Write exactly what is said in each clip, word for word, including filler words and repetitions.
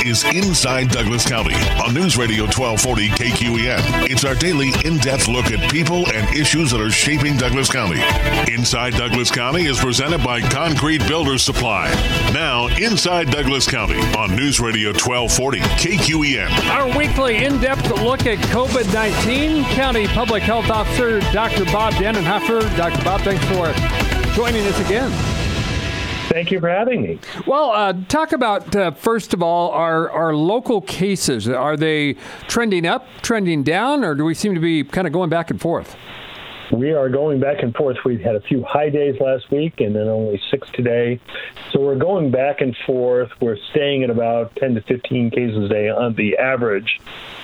is Inside Douglas County on News Radio twelve forty K Q E N. It's our daily in-depth look at people and issues that are shaping Douglas County. Inside Douglas County is presented by Concrete Builders Supply. Now, Inside Douglas County on News Radio twelve forty K Q E N. Our weekly in-depth look at COVID nineteen. County Public Health Officer Doctor Bob Dannenhofer. Doctor Bob, thanks for joining us again. Thank you for having me. Well, uh, talk about, uh, first of all, our, our local cases. Are they trending up, trending down, or do we seem to be kind of going back and forth? We are going back and forth. We had a few high days last week and then only six today. So we're going back and forth. We're staying at about ten to fifteen cases a day on the average.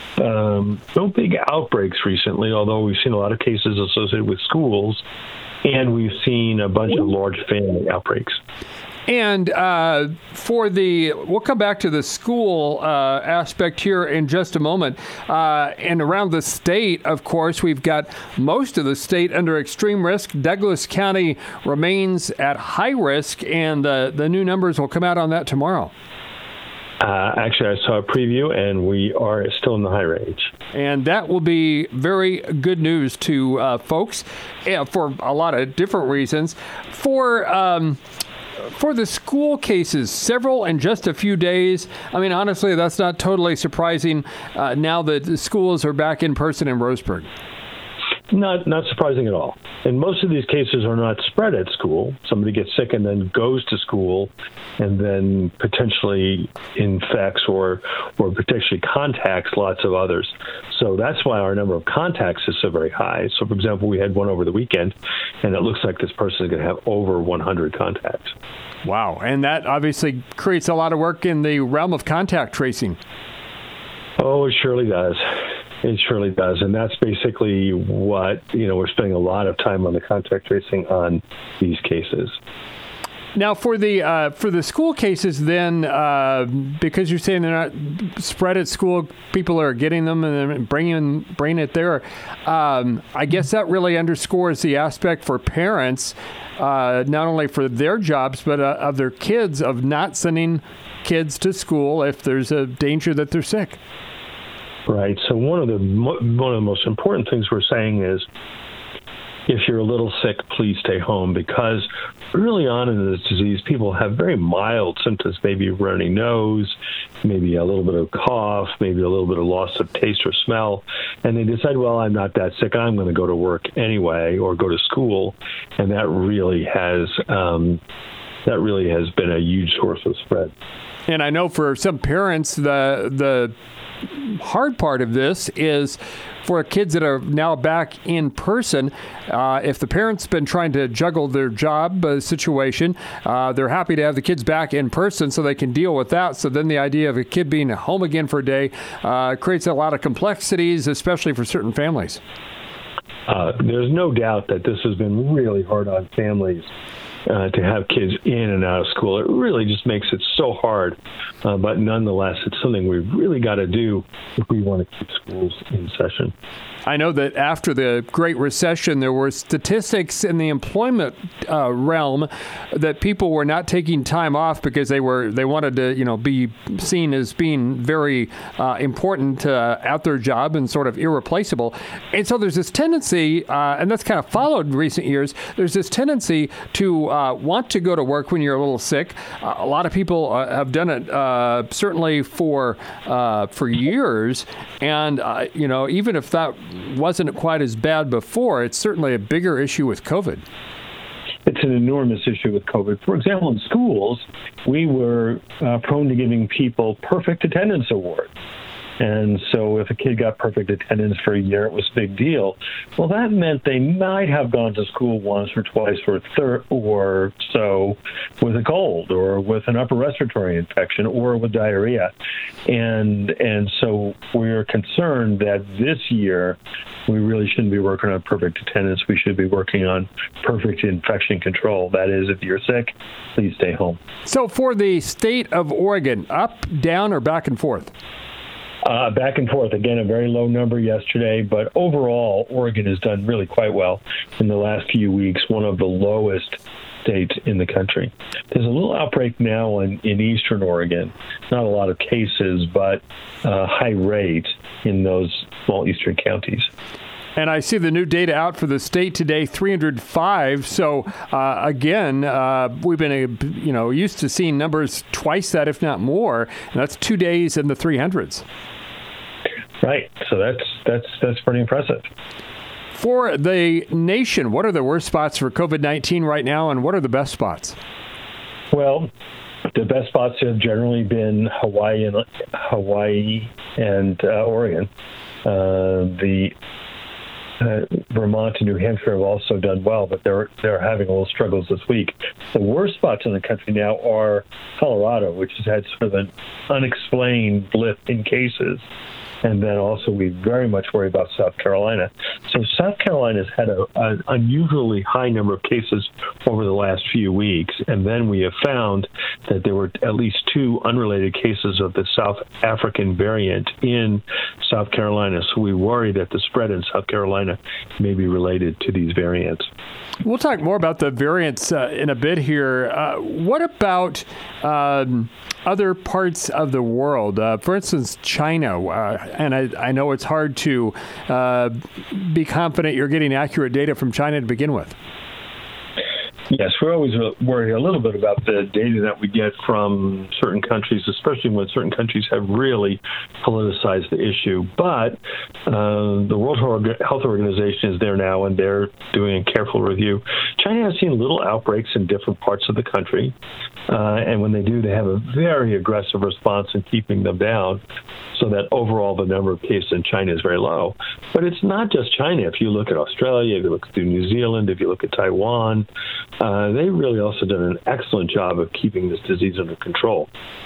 Um, no big outbreaks recently, although we've seen a lot of cases associated with schools, and we've seen a bunch of large family outbreaks. And uh, for the, we'll come back to the school uh, aspect here in just a moment. Uh, and around the state, of course, we've got most of the state under extreme risk. Douglas County remains at high risk, and uh, the new numbers will come out on that tomorrow. Uh, actually, I saw a preview, and we are still in the high range. And that will be very good news to uh, folks uh, for a lot of different reasons. For um, for the school cases, several in just a few days. I mean, honestly, that's not totally surprising uh, now that the schools are back in person in Roseburg. Not not surprising at all. And most of these cases are not spread at school. Somebody gets sick and then goes to school and then potentially infects or or potentially contacts lots of others. So that's why our number of contacts is so very high. So, for example, we had one over the weekend, and it looks like this person is going to have over one hundred contacts. Wow. And that obviously creates a lot of work in the realm of contact tracing. Oh, it surely does. It surely does. And that's basically what, you know, we're spending a lot of time on the contact tracing on these cases. Now, for the uh, for the school cases, then, uh, because you're saying they're not spread at school, people are getting them and then bringing bringing it there. Um, I guess that really underscores the aspect for parents, uh, not only for their jobs but uh, of their kids, of not sending kids to school if there's a danger that they're sick. Right. So one of the one of the most important things we're saying is, if you're a little sick, please stay home, because early on in this disease, people have very mild symptoms, maybe a runny nose, maybe a little bit of cough, maybe a little bit of loss of taste or smell, and they decide, well, I'm not that sick, I'm going to go to work anyway or go to school, and that really has um, that really has been a huge source of spread. And I know for some parents, the the hard part of this is for kids that are now back in person. Uh, if the parents been trying to juggle their job uh, situation, uh, they're happy to have the kids back in person so they can deal with that. So then the idea of a kid being home again for a day uh, creates a lot of complexities, especially for certain families. Uh, there's no doubt that this has been really hard on families. Uh, to have kids in and out of school. It really just makes it so hard. Uh, but nonetheless, it's something we've really got to do if we want to keep schools in session. I know that after the Great Recession, there were statistics in the employment uh, realm that people were not taking time off because they were they wanted to, you know, be seen as being very uh, important uh, at their job and sort of irreplaceable. And so there's this tendency, uh, and that's kind of followed in recent years. There's this tendency to uh, want to go to work when you're a little sick. Uh, a lot of people uh, have done it uh, certainly for uh, for years, and uh, you know, even if that wasn't quite as bad before, it's certainly a bigger issue with COVID. It's an enormous issue with COVID. For example, in schools, we were uh, prone to giving people perfect attendance awards. And so if a kid got perfect attendance for a year, it was a big deal. Well, that meant they might have gone to school once or twice or thir- or so with a cold or with an upper respiratory infection or with diarrhea. And and so we're concerned that this year we really shouldn't be working on perfect attendance. We should be working on perfect infection control. That is, if you're sick, please stay home. So for the state of Oregon, up, down, or back and forth? Uh, back and forth. Again, a very low number yesterday, but overall, Oregon has done really quite well in the last few weeks. One of the lowest states in the country. There's a little outbreak now in, in eastern Oregon. Not a lot of cases, but uh, high rate in those small eastern counties. And I see the new data out for the state today, three hundred five. So uh, again, uh, we've been, uh, you know, used to seeing numbers twice that, if not more. And that's two days in the three hundreds. Right. So that's that's that's pretty impressive. For the nation, what are the worst spots for COVID nineteen right now, and what are the best spots? Well, the best spots have generally been Hawaii and Hawaii and uh, Oregon. Uh, the Uh, Vermont and New Hampshire have also done well, but they're they're having a little struggles this week. The worst spots in the country now are Colorado, which has had sort of an unexplained blip in cases. And then also we very much worry about South Carolina. So South Carolina's had a, an unusually high number of cases over the last few weeks. And then we have found that there were at least two unrelated cases of the South African variant in South Carolina. So we worry that the spread in South Carolina may be related to these variants. We'll talk more about the variants uh, in a bit here. Uh, what about um, other parts of the world? Uh, for instance, China. Uh, and I, I know it's hard to uh, be confident you're getting accurate data from China to begin with. Yes, we're always worried a little bit about the data that we get from certain countries, especially when certain countries have really politicized the issue. But uh, the World Health Organization is there now, and they're doing a careful review. China has seen little outbreaks in different parts of the country, uh, and when they do, they have a very aggressive response in keeping them down, so that overall the number of cases in China is very low. But it's not just China. If you look at Australia, if you look at New Zealand, if you look at Taiwan, Uh, they've really also done an excellent job of keeping this disease under control.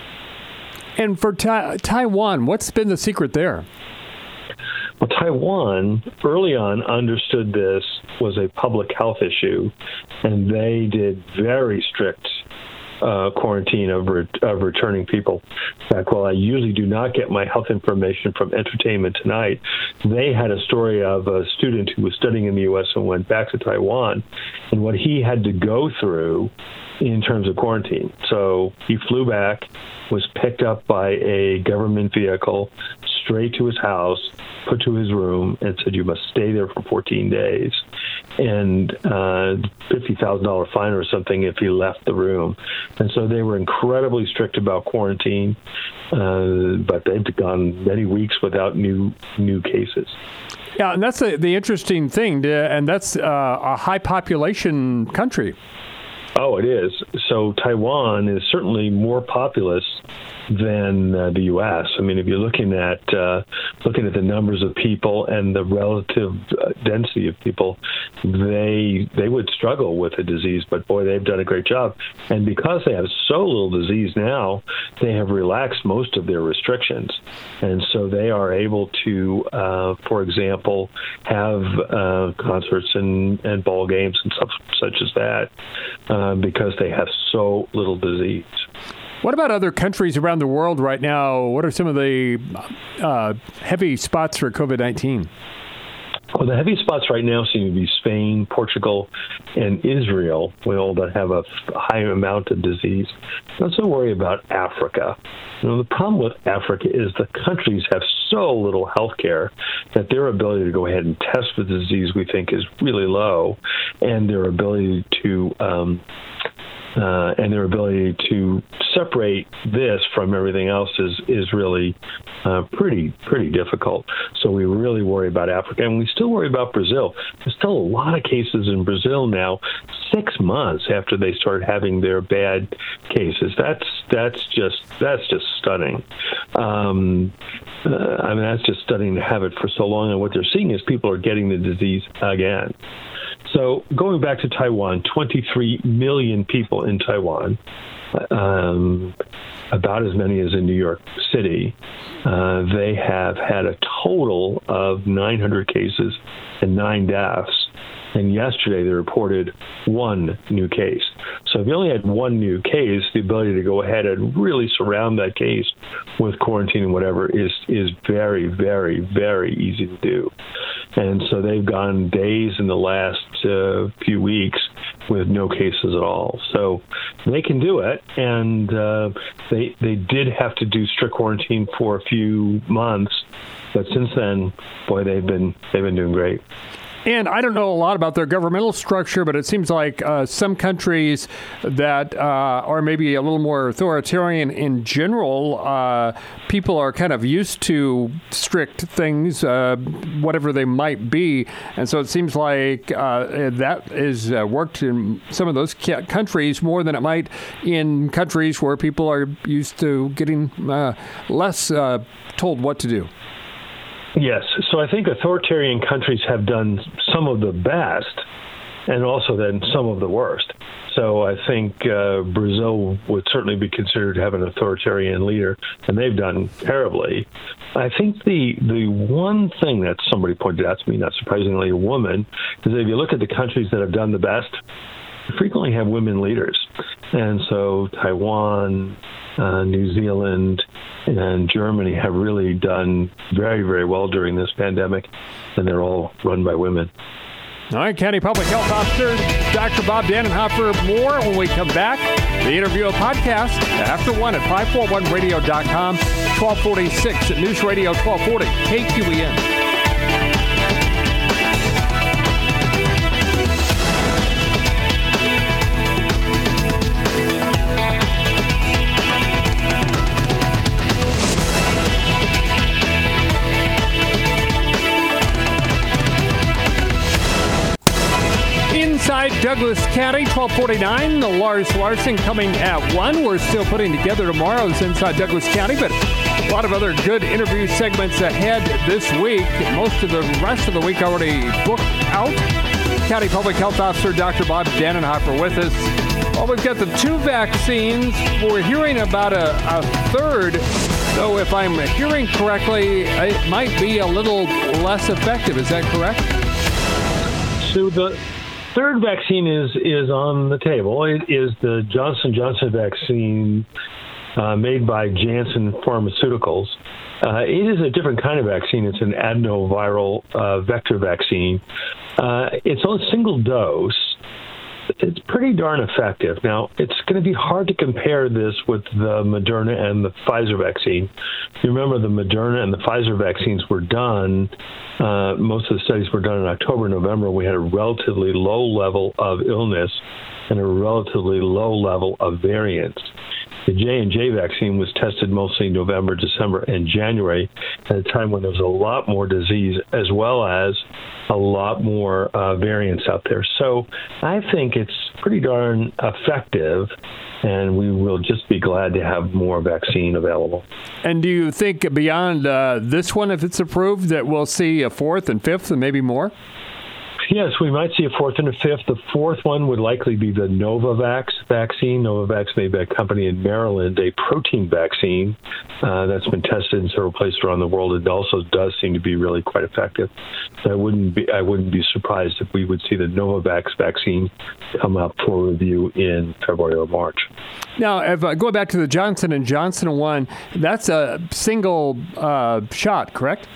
And for ta- Taiwan, what's been the secret there? Well, Taiwan early on understood this was a public health issue, and they did very strict Uh, quarantine of, re- of returning people. In fact, while I usually do not get my health information from Entertainment Tonight, they had a story of a student who was studying in the U S and went back to Taiwan, and what he had to go through in terms of quarantine. So he flew back, was picked up by a government vehicle, straight to his house, put to his room, and said, you must stay there for fourteen days. And uh, fifty thousand dollars fine or something if he left the room. And so they were incredibly strict about quarantine, uh, but they've gone many weeks without new new cases. Yeah, and that's a, the interesting thing, to, and that's uh, a high population country. Oh, it is. So Taiwan is certainly more populous than uh, the U S. I mean, if you're looking at uh, looking at the numbers of people and the relative uh, density of people, they they would struggle with the disease. But boy, they've done a great job. And because they have so little disease now, they have relaxed most of their restrictions, and so they are able to, uh, for example, have uh, concerts and, and ball games and stuff such as that, uh, because they have so little disease. What about other countries around the world right now? What are some of the uh, heavy spots for COVID nineteen? Well, the heavy spots right now seem to be Spain, Portugal, and Israel, all that have a high amount of disease. Don't so worry about Africa. You know, the problem with Africa is the countries have so little health care that their ability to go ahead and test for the disease, we think, is really low, and their ability to um, uh, and their ability to separate this from everything else is is really uh, pretty pretty difficult. So we really worry about Africa, and we still worry about Brazil. There's still a lot of cases in Brazil now, six months after they started having their bad cases. That's that's just that's just stunning. Um, uh, I mean, that's just stunning to have it for so long. And what they're seeing is people are getting the disease again. So going back to Taiwan, twenty-three million people in Taiwan, um, about as many as in New York City. Uh, they have had a total of nine hundred cases and nine deaths. And yesterday they reported one new case. So if you only had one new case, the ability to go ahead and really surround that case with quarantine and whatever is is very, very, very easy to do. And so they've gone days in the last uh, few weeks with no cases at all. So they can do it. And uh, they they did have to do strict quarantine for a few months. But since then, boy, they've been they've been doing great. And I don't know a lot about their governmental structure, but it seems like uh, some countries that uh, are maybe a little more authoritarian in general, uh, people are kind of used to strict things, uh, whatever they might be. And so it seems like uh, that is uh, worked in some of those countries more than it might in countries where people are used to getting uh, less uh, told what to do. Yes. So I think authoritarian countries have done some of the best and also then some of the worst. So I think uh, Brazil would certainly be considered to have an authoritarian leader, and they've done terribly. I think the the one thing that somebody pointed out to me, not surprisingly a woman, is that if you look at the countries that have done the best, they frequently have women leaders. And so Taiwan, uh, New Zealand, and Germany have really done very, very well during this pandemic, and they're all run by women. All right, County Public Health Officer Doctor Bob Dannenhofer. More when we come back. The interview podcast after one at five forty-one radio dot com, twelve forty-six at News Radio twelve forty, K Q E N. Inside Douglas County, twelve forty-nine, the Lars Larson coming at one. We're still putting together tomorrow's Inside Douglas County, but a lot of other good interview segments ahead this week. Most of the rest of the week already booked out. County Public Health Officer Doctor Bob Dannenhofer with us. Well, we've got the two vaccines. We're hearing about a, a third, though if I'm hearing correctly, it might be a little less effective. Is that correct? So the third vaccine is is on the table. It is the Johnson and Johnson vaccine uh, made by Janssen Pharmaceuticals. Uh, it is a different kind of vaccine. It's an adenoviral uh, vector vaccine. Uh, it's on a single dose. It's pretty darn effective. Now, it's going to be hard to compare this with the Moderna and the Pfizer vaccine. You remember the Moderna and the Pfizer vaccines were done, uh, most of the studies were done in October, November. We had a relatively low level of illness and a relatively low level of variants. The J and J vaccine was tested mostly in November, December, and January at a time when there was a lot more disease as well as a lot more uh, variants out there. So I think it's pretty darn effective, and we will just be glad to have more vaccine available. And do you think beyond uh, this one, if it's approved, that we'll see a fourth and fifth and maybe more? Yes, we might see a fourth and a fifth. The fourth one would likely be the Novavax vaccine. Novavax made by a company in Maryland, a protein vaccine uh, that's been tested in several places around the world. It also does seem to be really quite effective. So I wouldn't be I wouldn't be surprised if we would see the Novavax vaccine come up for review in February or March. Now, if, uh, going back to the Johnson and Johnson one, that's a single uh, shot, correct?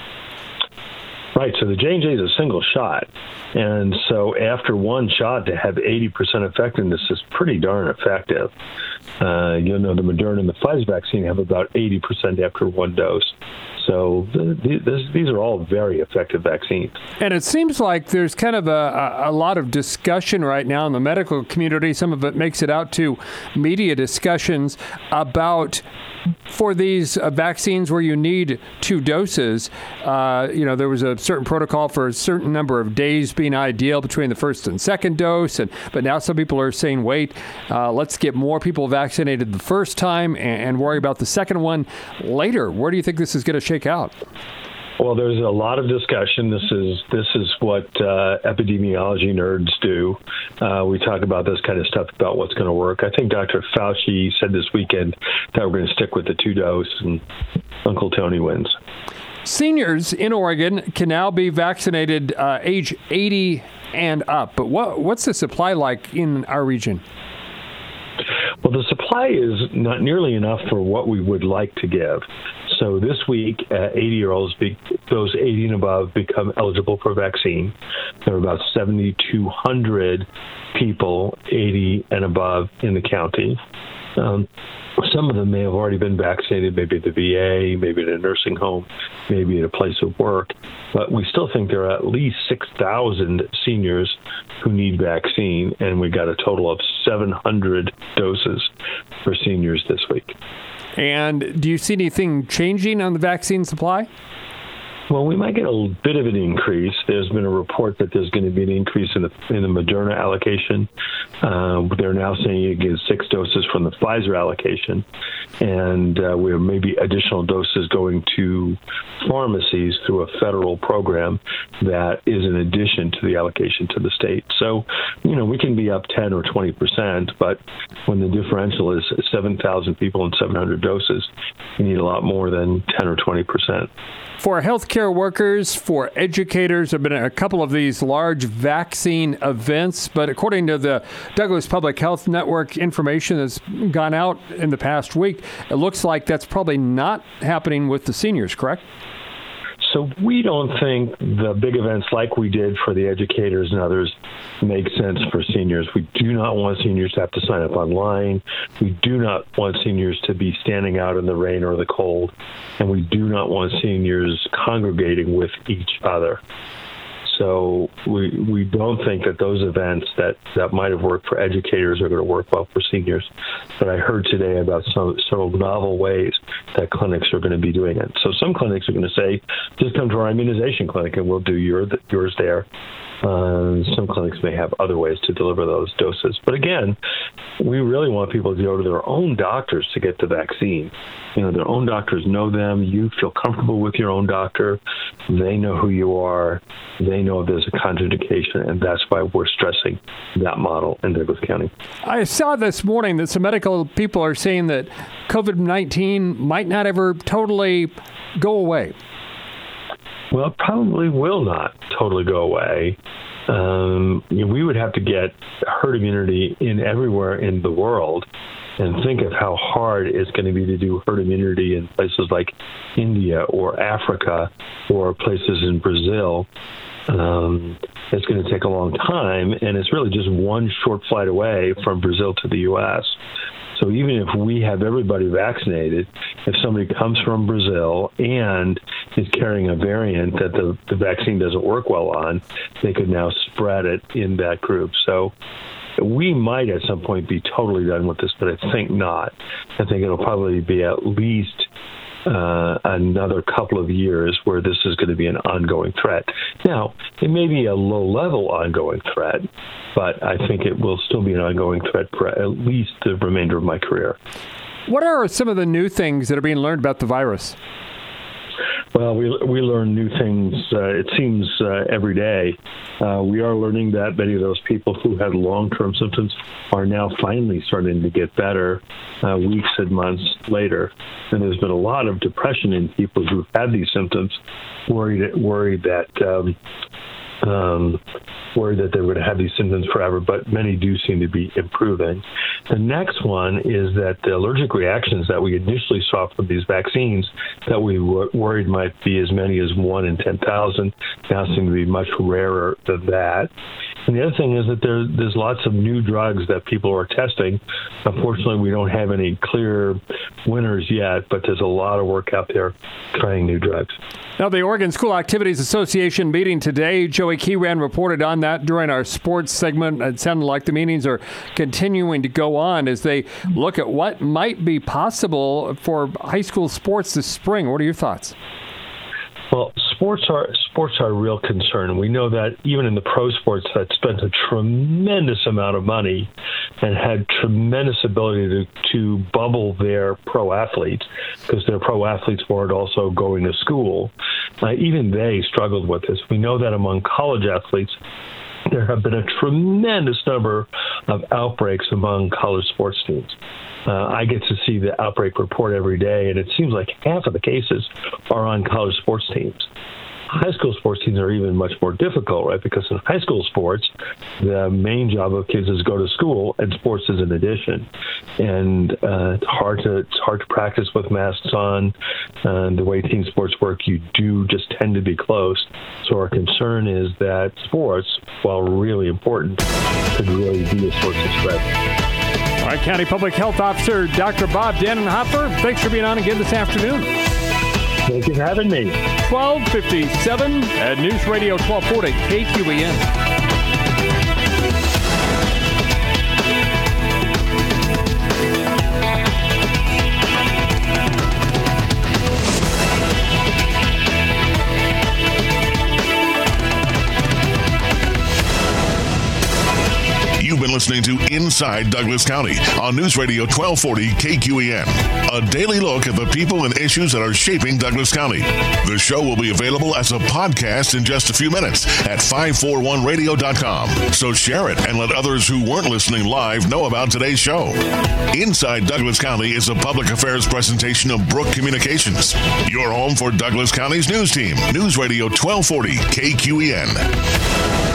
Right, so the J and J is a single shot, and so after one shot to have eighty percent effectiveness is pretty darn effective. Uh, you know, the Moderna and the Pfizer vaccine have about eighty percent after one dose. So the, the, this, these are all very effective vaccines. And it seems like there's kind of a, a lot of discussion right now in the medical community. Some of it makes it out to media discussions about for these uh, vaccines where you need two doses. Uh, you know, there was a certain protocol for a certain number of days being ideal between the first and second dose. And but now some people are saying, wait, uh, let's get more people vaccinated the first time and, and worry about the second one later. Where do you think this is going to shake out? Well, there's a lot of discussion. This is this is what uh, epidemiology nerds do. Uh, we talk about this kind of stuff about what's going to work. I think Doctor Fauci said this weekend that we're going to stick with the two dose, and Uncle Tony wins. Seniors in Oregon can now be vaccinated uh, age eighty and up. But what what's the supply like in our region? Well, the supply is not nearly enough for what we would like to give. So this week, uh, eighty-year-olds, be, those eighty and above, become eligible for vaccine. There are about seventy-two hundred people, eighty and above, in the county. Um, some of them may have already been vaccinated, maybe at the V A, maybe at a nursing home, maybe at a place of work. But we still think there are at least six thousand seniors who need vaccine, and we got a total of seven hundred doses for seniors this week. And do you see anything changing on the vaccine supply? Well, we might get a bit of an increase. There's been a report that there's going to be an increase in the in the Moderna allocation. Uh, they're now saying you get six doses from the Pfizer allocation, and uh, we have maybe additional doses going to pharmacies through a federal program that is in addition to the allocation to the state. So, you know, we can be up ten or twenty percent, but when the differential is seven thousand people and seven hundred doses, you need a lot more than ten or twenty percent. For healthcare workers, for educators, there have been a couple of these large vaccine events, but according to the Douglas Public Health Network information that's gone out in the past week, it looks like that's probably not happening with the seniors, correct? So we don't think the big events like we did for the educators and others make sense for seniors. We do not want seniors to have to sign up online. We do not want seniors to be standing out in the rain or the cold. And we do not want seniors congregating with each other. So we we don't think that those events that, that might have worked for educators are going to work well for seniors. But I heard today about some several novel ways that clinics are going to be doing it. So some clinics are going to say, just come to our immunization clinic and we'll do your, yours there. Uh, some clinics may have other ways to deliver those doses. But again, we really want people to go to their own doctors to get the vaccine. You know, their own doctors know them. You feel comfortable with your own doctor. They know who you are. They know if there's a contraindication, and that's why we're stressing that model in Douglas County. I saw this morning that some medical people are saying that COVID nineteen might not ever totally go away. Well, it probably will not totally go away. Um, you know, we would have to get herd immunity in everywhere in the world, and think of how hard it's going to be to do herd immunity in places like India or Africa or places in Brazil. Um, it's going to take a long time, and it's really just one short flight away from Brazil to the U S So even if we have everybody vaccinated, if somebody comes from Brazil and is carrying a variant that the, the vaccine doesn't work well on, they could now spread it in that group. So we might at some point be totally done with this, but I think not. I think it'll probably be at least uh, another couple of years where this is going to be an ongoing threat. Now, it may be a low-level ongoing threat, but I think it will still be an ongoing threat for at least the remainder of my career. What are some of the new things that are being learned about the virus? Well, we we learn new things, uh, it seems, uh, every day. Uh, we are learning that many of those people who had long-term symptoms are now finally starting to get better uh, weeks and months later. And there's been a lot of depression in people who've had these symptoms, worried, worried that... Um, Um, worried that they're going to have these symptoms forever, but many do seem to be improving. The next one is that the allergic reactions that we initially saw from these vaccines that we were worried might be as many as one in ten thousand now seem to be much rarer than that. And the other thing is that there, there's lots of new drugs that people are testing. Unfortunately, we don't have any clear winners yet, but there's a lot of work out there trying new drugs. Now, the Oregon School Activities Association meeting today, Joey Keyran reported on that during our sports segment. It sounded like the meetings are continuing to go on as they look at what might be possible for high school sports this spring. What are your thoughts? Well, sports are sports are a real concern. We know that even in the pro sports that spent a tremendous amount of money and had tremendous ability to, to bubble their pro athletes because their pro athletes weren't also going to school. Uh, even they struggled with this. We know that among college athletes, there have been a tremendous number of outbreaks among college sports teams. Uh, I get to see the outbreak report every day, and it seems like half of the cases are on college sports teams. High school sports teams are even much more difficult, right? Because in high school sports, the main job of kids is go to school, and sports is an addition. And uh, it's hard to it's hard to practice with masks on. And the way team sports work, you do just tend to be close. So our concern is that sports, while really important, could really be a source of spread. All right, County Public Health Officer Doctor Bob Dannenhofer, thanks for being on again this afternoon. Thank you for having me. twelve fifty-seven at News Radio twelve forty K Q E N. You've been listening to Inside Douglas County on News Radio twelve forty K Q E N, a daily look at the people and issues that are shaping Douglas County. The show will be available as a podcast in just a few minutes at five forty-one radio dot com. So share it and let others who weren't listening live know about today's show. Inside Douglas County is a public affairs presentation of Brook Communications, your home for Douglas County's news team. News Radio twelve forty K Q E N.